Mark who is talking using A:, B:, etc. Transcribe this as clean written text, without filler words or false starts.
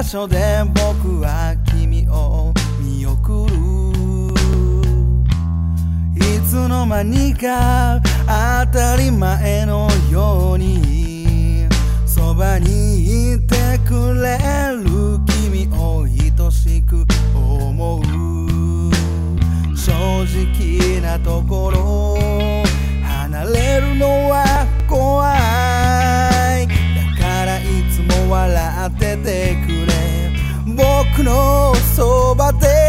A: 所で僕は君を見送る。いつの間にか当たり前のようにそばにいてくれる君を愛しく思う。正直なところ離れるのは怖い。だからいつも笑っててくれ、僕のそばで